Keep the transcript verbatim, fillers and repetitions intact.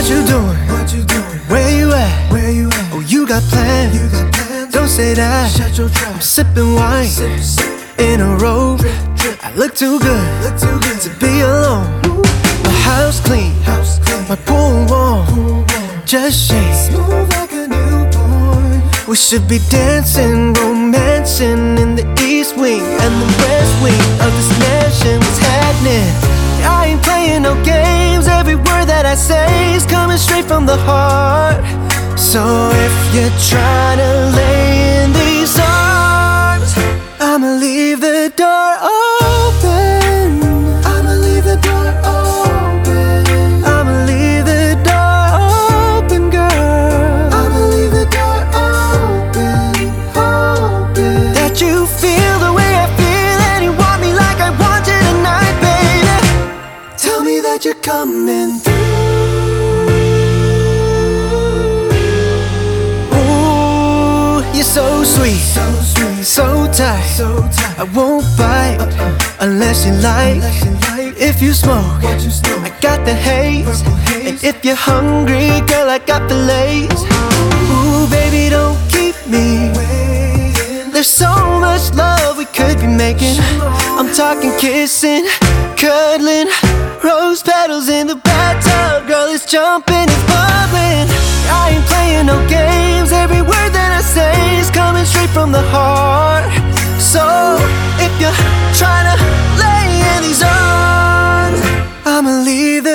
What you doing? What you doing? Where you at? Where you at? Oh, you got plans? You got plans? Don't say that. Shut your trap. I'm sipping wine Sip, sip. in a robe. Drip, drip. I look too good Look too good to be alone. My house clean, House clean. my pool warm. Pool warm. Just shake. Smooth like a newborn. We should be dancing, romancing in the east wing and the west wing of this mansion. What's happening? I ain't playing no games. Every word that I say is coming straight from the heart. So if you're trying to lay in these arms, I'ma leave the door open. I'ma leave the door open. I'ma leave the door open, girl. I'ma leave the door open. Open. That you feel the way I feel and you want me like I want you tonight, baby. Tell me that you're coming through. Ooh, you're so sweet, So sweet. so tight. So tight. I won't bite unless you like. Unless you like If you smoke, what you smoke. I got the haze. Purple haze. And if you're hungry, girl, I got the lace. Ooh, baby, don't keep me Waiting. There's so much love we could be making. I'm talking kissing, cuddling, rose petals in the bathtub. Girl, it's jumping, it's bubbling. I ain't playing no games. Every word that I say is coming straight from the heart. So if you're trying to lay in these arms, I'ma leave the